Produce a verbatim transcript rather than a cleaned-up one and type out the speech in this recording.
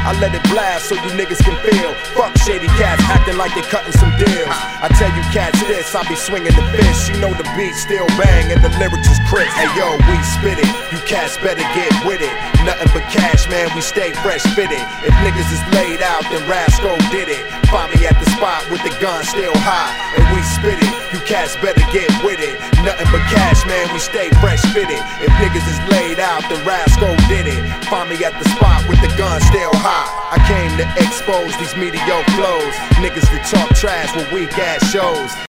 I let it blast so you niggas can feel. Fuck shady cats acting like they cutting some deals. I tell you cats this, I be swinging the fist. You know the beat still bang and the lyrics is crisp. Hey yo, we spit it, you cats better get with it. Nothing but cash, man, we stay fresh fitted. If niggas is laid out, then Rasco did it. Find me at the spot with the gun still high, and we spit it, you cats better get with it. Nothing but cash, man, we stay fresh fitted. If niggas is laid out, then Rasco did it. Find me at the spot with the gun still high. I came to expose these mediocre flows, niggas that talk trash with weak ass shows.